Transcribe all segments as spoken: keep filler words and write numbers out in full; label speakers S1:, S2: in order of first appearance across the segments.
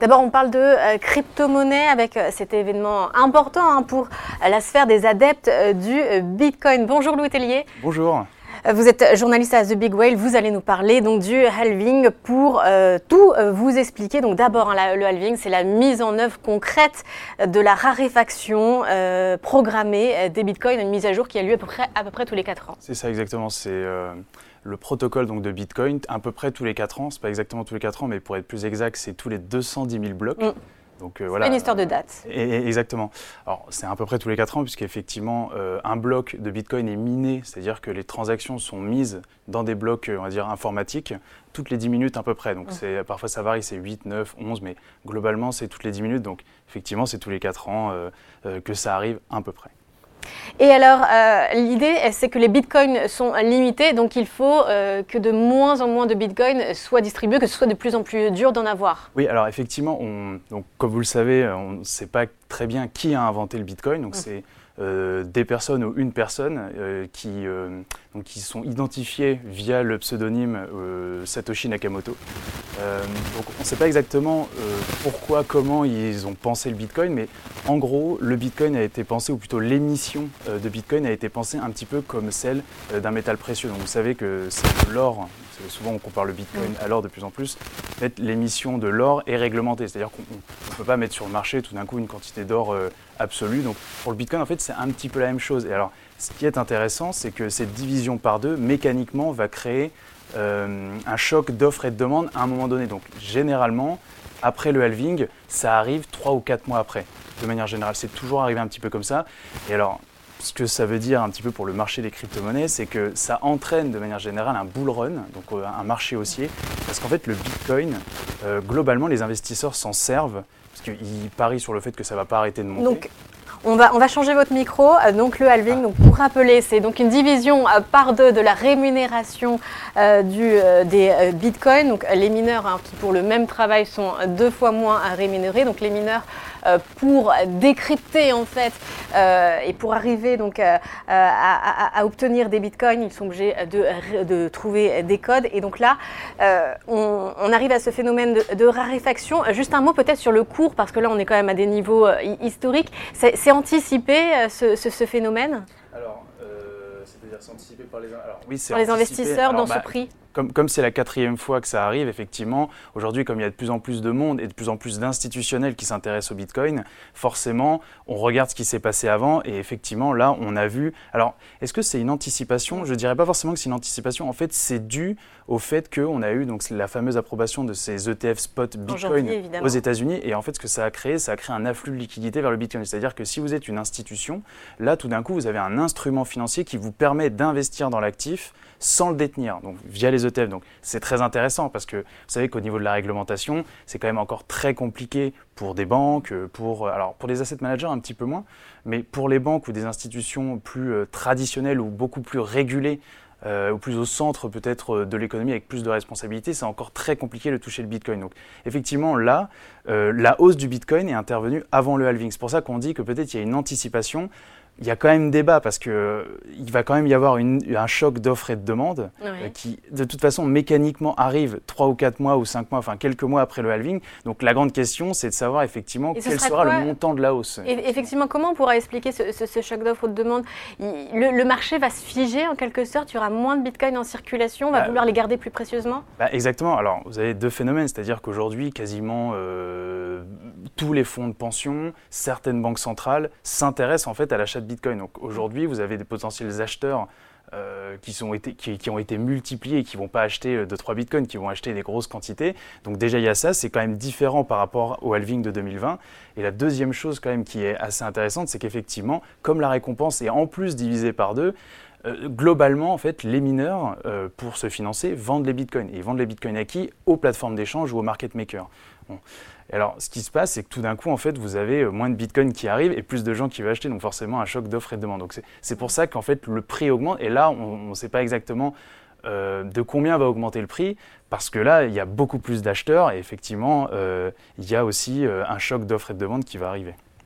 S1: D'abord, on parle de euh, crypto-monnaie avec euh, cet événement important hein, pour euh, la sphère des adeptes euh, du euh, Bitcoin. Bonjour Louis Tellier.
S2: Bonjour.
S1: Vous êtes journaliste à The Big Whale, vous allez nous parler donc du halving pour euh, tout euh, vous expliquer. Donc d'abord, hein, la, le halving, c'est la mise en œuvre concrète de la raréfaction euh, programmée euh, des bitcoins, une mise à jour qui a lieu à peu près, à peu près tous les quatre ans.
S2: C'est ça exactement, c'est euh, le protocole donc, de Bitcoin, à peu près tous les quatre ans, c'est pas exactement tous les quatre ans, mais pour être plus exact, c'est tous les deux cent dix mille blocs.
S1: Mm.
S2: Donc, euh, voilà.
S1: C'est une histoire de date.
S2: Et, et, exactement. Alors, c'est à peu près tous les quatre ans, puisqu'effectivement, euh, un bloc de Bitcoin est miné, c'est-à-dire que les transactions sont mises dans des blocs, on va dire, informatiques, toutes les dix minutes à peu près. Donc, mmh. c'est, parfois, ça varie, c'est huit, neuf, onze, mais globalement, c'est toutes les dix minutes. Donc, effectivement, c'est tous les quatre ans euh, euh, que ça arrive à peu près.
S1: Et alors, euh, l'idée, c'est que les bitcoins sont limités, donc il faut euh, que de moins en moins de bitcoins soient distribués, que ce soit de plus en plus dur d'en avoir.
S2: Oui, alors effectivement, on, donc, comme vous le savez, on ne sait pas très bien qui a inventé le bitcoin. Donc, mmh. c'est euh, des personnes ou une personne euh, qui, euh, donc, qui sont identifiées via le pseudonyme euh, Satoshi Nakamoto. Euh, donc, on ne sait pas exactement euh, pourquoi, comment ils ont pensé le bitcoin, mais en gros, le bitcoin a été pensé, ou plutôt l'émission euh, de bitcoin a été pensée un petit peu comme celle euh, d'un métal précieux. Donc, vous savez que c'est de l'or, souvent on compare le bitcoin à l'or de plus en plus. En fait, l'émission de l'or est réglementée, c'est-à-dire qu'on ne peut pas mettre sur le marché tout d'un coup une quantité d'or euh, absolue. Donc, pour le bitcoin, en fait, c'est un petit peu la même chose. Et alors, ce qui est intéressant, c'est que cette division par deux, mécaniquement, va créer Euh, un choc d'offres et de demandes à un moment donné. Donc généralement, après le halving, ça arrive trois ou quatre mois après. De manière générale, c'est toujours arrivé un petit peu comme ça. Et alors, ce que ça veut dire un petit peu pour le marché des crypto-monnaies, c'est que ça entraîne de manière générale un bull run, donc euh, un marché haussier, parce qu'en fait le Bitcoin, euh, globalement, les investisseurs s'en servent, parce qu'ils parient sur le fait que ça ne va pas arrêter de monter.
S1: Donc, On va, on va changer votre micro. Euh, donc le halving, donc pour rappeler, c'est donc une division euh, par deux de la rémunération euh, du, euh, des euh, bitcoins. Donc les mineurs hein, qui pour le même travail sont deux fois moins rémunérés. Donc les mineurs euh, pour décrypter en fait euh, et pour arriver donc euh, à, à, à obtenir des bitcoins, ils sont obligés de, de trouver des codes. Et donc là, euh, on, on arrive à ce phénomène de, de raréfaction. Juste un mot peut-être sur le cours parce que là on est quand même à des niveaux euh, historiques. C'est, c'est anticiper ce, ce, ce phénomène?
S2: Alors, euh, c'est-à-dire c'est anticipé par les, alors, oui, c'est
S1: par les investisseurs alors, dans bah, ce prix
S2: Comme, comme c'est la quatrième fois que ça arrive, effectivement, aujourd'hui, comme il y a de plus en plus de monde et de plus en plus d'institutionnels qui s'intéressent au Bitcoin, forcément, on regarde ce qui s'est passé avant et effectivement, là, on a vu… Alors, est-ce que c'est une anticipation? Je ne dirais pas forcément que c'est une anticipation. En fait, c'est dû au fait qu'on a eu donc, la fameuse approbation de ces E T F spot Bitcoin janvier, aux États-Unis. Et en fait, ce que ça a créé, ça a créé un afflux de liquidités vers le Bitcoin. C'est-à-dire que si vous êtes une institution, là, tout d'un coup, vous avez un instrument financier qui vous permet d'investir dans l'actif sans le détenir, donc via les E T F. Donc c'est très intéressant parce que vous savez qu'au niveau de la réglementation, c'est quand même encore très compliqué pour des banques, pour, alors pour les asset managers un petit peu moins, mais pour les banques ou des institutions plus euh, traditionnelles ou beaucoup plus régulées, euh, ou plus au centre peut-être de l'économie avec plus de responsabilités, c'est encore très compliqué de toucher le Bitcoin. Donc effectivement là, euh, la hausse du Bitcoin est intervenue avant le halving. C'est pour ça qu'on dit que peut-être il y a une anticipation. Il y a quand même débat parce qu'il euh, va quand même y avoir une, un choc d'offres et de demandes
S1: oui.
S2: euh, qui, de toute façon, mécaniquement arrive trois ou quatre mois ou cinq mois, enfin quelques mois après le halving. Donc la grande question, c'est de savoir effectivement quel sera, sera le montant de la hausse.
S1: Et effectivement, comment on pourra expliquer ce, ce, ce choc d'offres et de demandes? le, le marché va se figer en quelque sorte, il y aura moins de bitcoins en circulation, on va bah, vouloir les garder plus précieusement?
S2: Bah, exactement. Alors vous avez deux phénomènes, c'est-à-dire qu'aujourd'hui, quasiment euh, tous les fonds de pension, certaines banques centrales s'intéressent en fait à l'achat de Bitcoin. Donc aujourd'hui, vous avez des potentiels acheteurs euh, qui, sont été, qui, qui ont été multipliés et qui ne vont pas acheter deux trois bitcoins, qui vont acheter des grosses quantités. Donc déjà, il y a ça, c'est quand même différent par rapport au halving de deux mille vingt. Et la deuxième chose quand même qui est assez intéressante, c'est qu'effectivement, comme la récompense est en plus divisée par deux, Euh, globalement, en fait, les mineurs, euh, pour se financer, vendent les bitcoins. Et ils vendent les bitcoins à qui? Aux plateformes d'échange ou aux market makers. Bon. Et alors, ce qui se passe, c'est que tout d'un coup, en fait, vous avez moins de bitcoins qui arrivent et plus de gens qui veulent acheter. Donc forcément, un choc d'offres et de demande. Donc c'est, c'est pour ça qu'en fait, le prix augmente. Et là, on ne sait pas exactement euh, de combien va augmenter le prix. Parce que là, il y a beaucoup plus d'acheteurs. Et effectivement, euh, il y a aussi euh, un choc d'offres et de demande qui va arriver.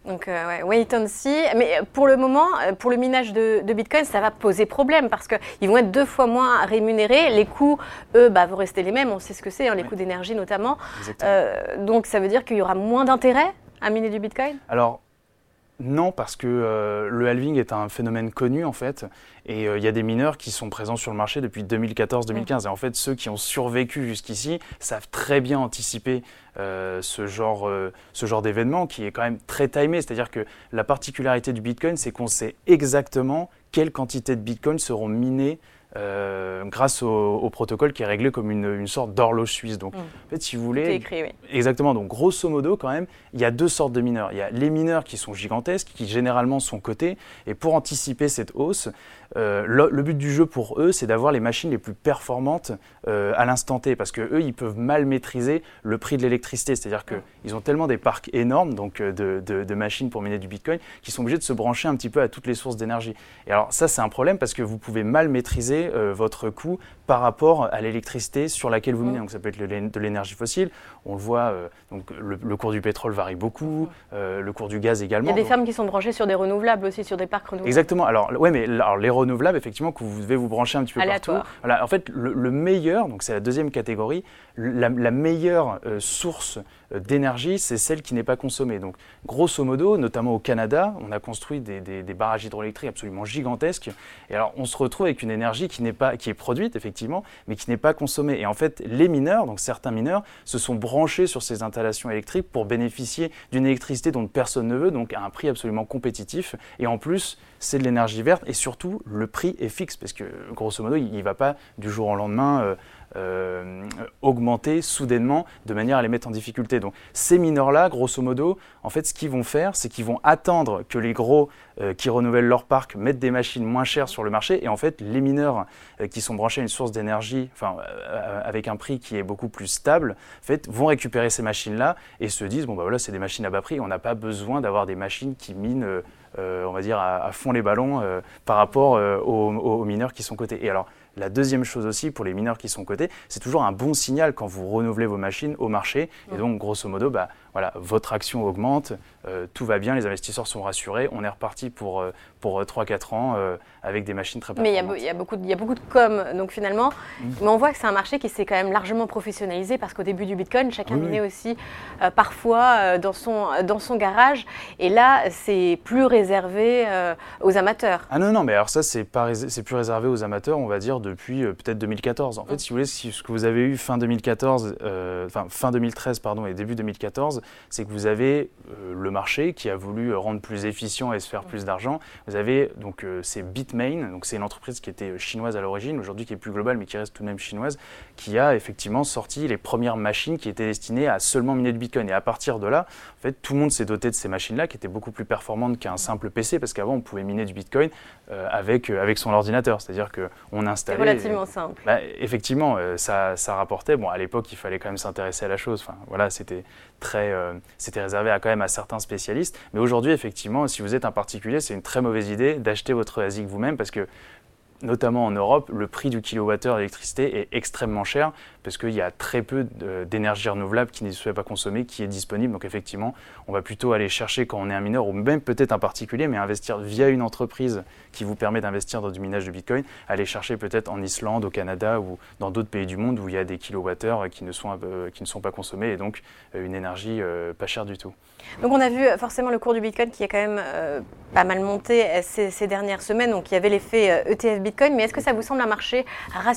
S1: Donc, euh, ouais, wait and see. Mais pour le moment, pour le minage de, de Bitcoin, ça va poser problème parce qu'ils vont être deux fois moins rémunérés. Les coûts, eux, bah, vont rester les mêmes. On sait ce que c'est, hein, les oui. coûts d'énergie notamment. Euh, donc, ça veut dire qu'il y aura moins d'intérêt à miner du Bitcoin ?
S2: Alors, non, parce que euh, le halving est un phénomène connu en fait, et il euh, y a des mineurs qui sont présents sur le marché depuis deux mille quatorze deux mille quinze. Mmh. Et en fait, ceux qui ont survécu jusqu'ici savent très bien anticiper euh, ce genre, euh, ce genre d'événement qui est quand même très timé. C'est-à-dire que la particularité du Bitcoin, c'est qu'on sait exactement quelle quantité de Bitcoin seront minés Euh, grâce au, au protocole qui est réglé comme une, une sorte d'horloge suisse. Donc, mmh. en fait, si vous voulez,
S1: c'est écrit, oui.
S2: Exactement. Donc, grosso modo, quand même, il y a deux sortes de mineurs. Il y a les mineurs qui sont gigantesques, qui généralement sont cotés. Et pour anticiper cette hausse, euh, le, le but du jeu pour eux, c'est d'avoir les machines les plus performantes euh, à l'instant T, parce que eux, ils peuvent mal maîtriser le prix de l'électricité. C'est-à-dire que mmh. ils ont tellement des parcs énormes, donc de, de, de machines pour miner du Bitcoin, qu'ils sont obligés de se brancher un petit peu à toutes les sources d'énergie. Et alors, ça, c'est un problème parce que vous pouvez mal maîtriser Euh, votre coût par rapport à l'électricité sur laquelle vous minez. Donc ça peut être le, de l'énergie fossile, on le voit, euh, donc le, le cours du pétrole varie beaucoup, euh, le cours du gaz également.
S1: Il y a des
S2: donc...
S1: fermes qui sont branchées sur des renouvelables aussi, sur des parcs renouvelables.
S2: Exactement, alors, ouais, mais alors, les renouvelables, effectivement, que vous devez vous brancher un petit peu
S1: Aléatoire.
S2: Partout. Voilà, en fait, le, le meilleur, donc c'est la deuxième catégorie, la, la meilleure euh, source euh, d'énergie, c'est celle qui n'est pas consommée. Donc grosso modo, notamment au Canada, on a construit des, des, des barrages hydroélectriques absolument gigantesques, et alors on se retrouve avec une énergie qui n'est pas, qui est produite effectivement, mais qui n'est pas consommée. Et en fait, les mineurs, donc certains mineurs, se sont branchés sur ces installations électriques pour bénéficier d'une électricité dont personne ne veut, donc à un prix absolument compétitif. Et en plus, c'est de l'énergie verte, et surtout, le prix est fixe, parce que grosso modo, il ne va pas du jour au lendemain euh, euh, augmenter soudainement de manière à les mettre en difficulté. Donc ces mineurs-là, grosso modo, en fait, ce qu'ils vont faire, c'est qu'ils vont attendre que les gros euh, qui renouvellent leur parc mettent des machines moins chères sur le marché, et en fait, les mineurs euh, qui sont branchés à une source d'énergie, enfin, euh, avec un prix qui est beaucoup plus stable, en fait, vont récupérer ces machines-là et se disent, bon, bah voilà, c'est des machines à bas prix, on n'a pas besoin d'avoir des machines qui minent euh, Euh, on va dire, à, à fond les ballons euh, par rapport euh, aux, aux mineurs qui sont cotés. Et alors, la deuxième chose aussi pour les mineurs qui sont cotés, c'est toujours un bon signal quand vous renouvelez vos machines au marché. Et donc, grosso modo, bah, voilà, votre action augmente, euh, tout va bien, les investisseurs sont rassurés, on est reparti pour, euh, pour trois à quatre ans euh, avec des machines très performantes.
S1: Mais il y, y, y a beaucoup de com, donc finalement, mmh. mais on voit que c'est un marché qui s'est quand même largement professionnalisé parce qu'au début du Bitcoin, chacun
S2: oui,
S1: minait
S2: oui.
S1: aussi euh, parfois euh, dans, son, dans son garage, et là, c'est plus réservé euh, aux amateurs.
S2: Ah non, non, mais alors ça, c'est, pas, c'est plus réservé aux amateurs, on va dire, depuis euh, peut-être deux mille quatorze. En mmh. fait, si vous voulez, si, ce que vous avez eu fin deux mille quatorze, euh, enfin fin deux mille treize, pardon, et début deux mille quatorze, c'est que vous avez euh, le marché qui a voulu rendre plus efficient et se faire mmh. plus d'argent. Vous avez donc euh, c'est Bitmain, donc c'est une entreprise qui était chinoise à l'origine, aujourd'hui qui est plus globale mais qui reste tout de même chinoise, qui a effectivement sorti les premières machines qui étaient destinées à seulement miner du Bitcoin. Et à partir de là, en fait, tout le monde s'est doté de ces machines-là qui étaient beaucoup plus performantes qu'un simple P C, parce qu'avant on pouvait miner du Bitcoin euh, avec euh, avec son ordinateur, c'est-à-dire que on installait.
S1: C'est relativement et, simple.
S2: Bah, effectivement, euh, ça ça rapportait. Bon, à l'époque, il fallait quand même s'intéresser à la chose. Enfin, voilà, c'était très euh, c'était réservé à quand même à certains spécialistes. Mais aujourd'hui, effectivement, si vous êtes un particulier, c'est une très mauvaise idée d'acheter votre A S I C vous-même, parce que notamment en Europe, le prix du kilowattheure d'électricité est extrêmement cher parce qu'il y a très peu d'énergie renouvelable qui ne soit pas consommée, qui est disponible. Donc effectivement, on va plutôt aller chercher quand on est un mineur ou même peut-être un particulier, mais investir via une entreprise qui vous permet d'investir dans du minage de Bitcoin, aller chercher peut-être en Islande, au Canada ou dans d'autres pays du monde où il y a des kilowattheures qui ne sont, euh, qui ne sont pas consommés et donc euh, une énergie euh, pas chère du tout.
S1: Donc on a vu forcément le cours du Bitcoin qui a quand même euh, pas mal monté ces, ces dernières semaines, donc il y avait l'effet E T F Bitcoin, mais est-ce que ça vous semble un marché rationnel ?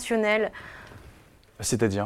S2: C'est-à-dire ?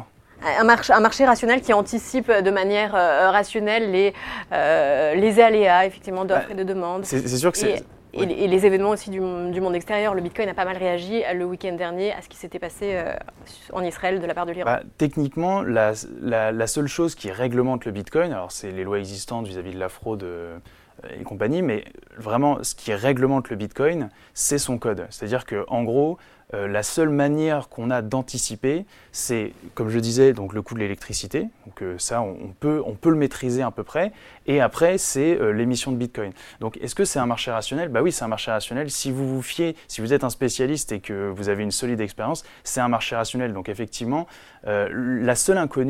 S1: Un marché, un marché rationnel qui anticipe de manière euh, rationnelle les, euh, les aléas effectivement d'offres bah, et de demandes.
S2: C'est, c'est sûr que c'est...
S1: Et, oui. et, et les événements aussi du, du monde extérieur. Le Bitcoin a pas mal réagi le week-end dernier à ce qui s'était passé euh, en Israël de la part de l'Iran.
S2: Bah, techniquement, la, la, la seule chose qui réglemente le Bitcoin, alors c'est les lois existantes vis-à-vis de la fraude euh, et compagnie, mais vraiment ce qui réglemente le Bitcoin, c'est son code. C'est-à-dire qu'en gros, Euh, la seule manière qu'on a d'anticiper, c'est, comme je disais, donc le coût de l'électricité. Donc euh, ça, on, on, peut, on peut le maîtriser à peu près. Et après, c'est euh, l'émission de Bitcoin. Donc, est-ce que c'est un marché rationnel ? Bah oui, c'est un marché rationnel. Si vous vous fiez, si vous êtes un spécialiste et que vous avez une solide expérience, c'est un marché rationnel. Donc, effectivement, euh, la seule inconnue,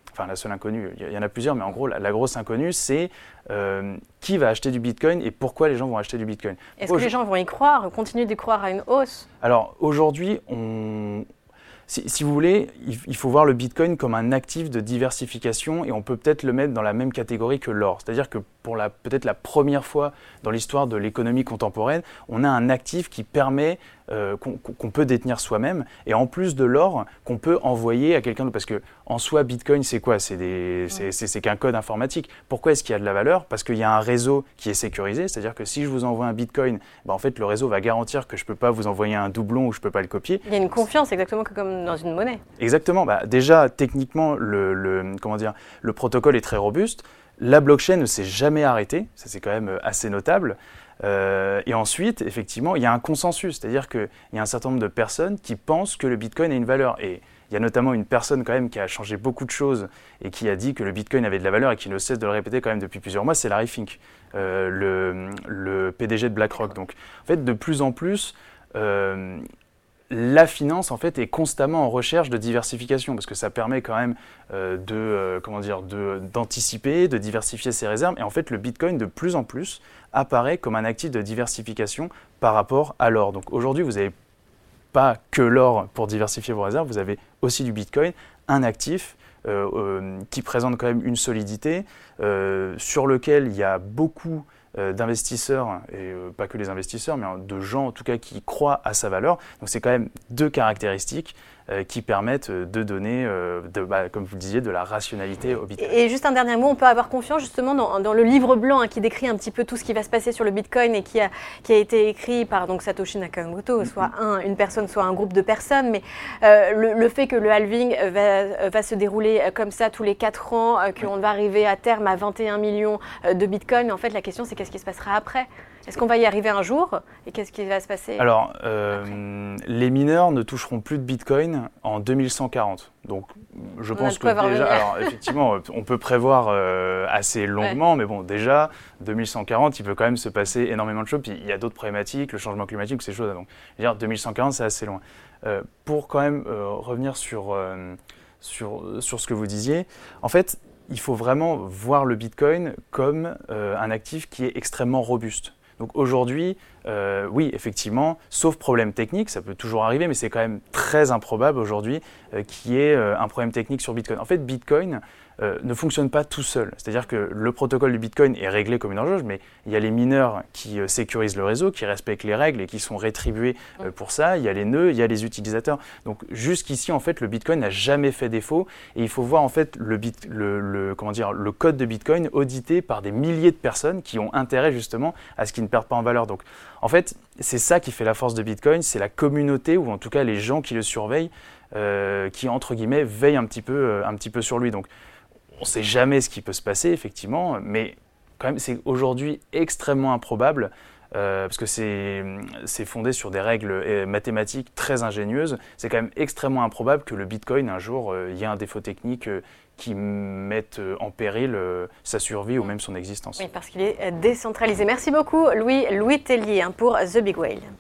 S2: enfin la seule inconnue, il y en a plusieurs, mais en gros, la, la grosse inconnue, c'est euh, qui va acheter du Bitcoin et pourquoi les gens vont acheter du Bitcoin.
S1: Est-ce que les gens vont y croire, continuer d'y croire à une hausse?
S2: Alors aujourd'hui, on... Si, si vous voulez, il, il faut voir le Bitcoin comme un actif de diversification et on peut peut-être le mettre dans la même catégorie que l'or. C'est-à-dire que pour la, peut-être la première fois dans l'histoire de l'économie contemporaine, on a un actif qui permet, euh, qu'on, qu'on peut détenir soi-même et en plus de l'or qu'on peut envoyer à quelqu'un d'autre. Parce que en soi, Bitcoin, c'est quoi? C'est, des, c'est, c'est, c'est qu'un code informatique. Pourquoi est-ce qu'il y a de la valeur? Parce qu'il y a un réseau qui est sécurisé. C'est-à-dire que si je vous envoie un Bitcoin, ben en fait, le réseau va garantir que je ne peux pas vous envoyer un doublon ou je ne peux pas le copier.
S1: Il y a une confiance, exactement comme dans une monnaie.
S2: Exactement. Bah, déjà, techniquement, le, le, comment dire, le protocole est très robuste. La blockchain ne s'est jamais arrêtée. Ça, c'est quand même assez notable. Euh, et ensuite, effectivement, il y a un consensus. C'est-à-dire qu'il y a un certain nombre de personnes qui pensent que le Bitcoin a une valeur. Et il y a notamment une personne quand même qui a changé beaucoup de choses et qui a dit que le Bitcoin avait de la valeur et qui ne cesse de le répéter quand même depuis plusieurs mois, c'est Larry Fink, euh, le, le P D G de BlackRock. Donc, en fait, de plus en plus... Euh, la finance en fait est constamment en recherche de diversification parce que ça permet quand même euh, de euh, comment dire de, d'anticiper, de diversifier ses réserves et en fait le Bitcoin de plus en plus apparaît comme un actif de diversification par rapport à l'or. Donc aujourd'hui vous n'avez pas que l'or pour diversifier vos réserves, vous avez aussi du Bitcoin, un actif euh, euh, qui présente quand même une solidité euh, sur lequel il y a beaucoup Euh, d'investisseurs, et euh, pas que les investisseurs, mais de gens en tout cas qui croient à sa valeur. Donc c'est quand même deux caractéristiques euh, qui permettent de donner, euh, de, bah, comme vous le disiez, de la rationalité au Bitcoin.
S1: Et juste un dernier mot, on peut avoir confiance justement dans, dans le livre blanc hein, qui décrit un petit peu tout ce qui va se passer sur le Bitcoin et qui a, qui a été écrit par donc, Satoshi Nakamoto, soit mm-hmm. un, une personne, soit un groupe de personnes, mais euh, le, le fait que le halving va, va se dérouler comme ça tous les quatre ans, euh, qu'on va arriver à terme à vingt et un millions de Bitcoin, en fait la question c'est qu'est-ce qui se passera après? Est-ce qu'on va y arriver un jour? Et qu'est-ce qui va se passer?
S2: Alors, euh, les mineurs ne toucheront plus de Bitcoin en deux mille cent quarante. Donc, je on pense que déjà, alors, effectivement, on peut prévoir euh, assez longuement, ouais. mais bon, déjà, deux mille cent quarante, il peut quand même se passer énormément de choses. Puis, il y a d'autres problématiques, le changement climatique, ces choses-là. Donc, je veux dire, deux mille cent quarante, c'est assez loin. Euh, pour quand même euh, revenir sur, euh, sur, sur ce que vous disiez, en fait, il faut vraiment voir le Bitcoin comme euh, un actif qui est extrêmement robuste. Donc aujourd'hui, euh, oui, effectivement, sauf problème technique, ça peut toujours arriver, mais c'est quand même très improbable aujourd'hui euh, qu'il y ait euh, un problème technique sur Bitcoin. En fait, Bitcoin euh, ne fonctionne pas tout seul. C'est-à-dire que le protocole du Bitcoin est réglé comme une horloge, mais il y a les mineurs qui euh, sécurisent le réseau, qui respectent les règles et qui sont rétribués euh, pour ça. Il y a les nœuds, il y a les utilisateurs. Donc jusqu'ici, en fait, le Bitcoin n'a jamais fait défaut et il faut voir en fait le, bit, le, le, comment dire, le code de Bitcoin audité par des milliers de personnes qui ont intérêt justement à ce qu'il ne perde pas en valeur. Donc en fait, c'est ça qui fait la force de Bitcoin, c'est la communauté ou en tout cas les gens qui le surveillent, euh, qui entre guillemets veillent un petit peu, euh, un petit peu sur lui. Donc on ne sait jamais ce qui peut se passer effectivement, mais quand même c'est aujourd'hui extrêmement improbable euh, parce que c'est, c'est fondé sur des règles mathématiques très ingénieuses. C'est quand même extrêmement improbable que le Bitcoin un jour il euh, y ait un défaut technique euh, qui mette en péril euh, sa survie ou même son existence.
S1: Oui, parce qu'il est décentralisé. Merci beaucoup Louis, Louis Tellier hein, pour The Big Whale.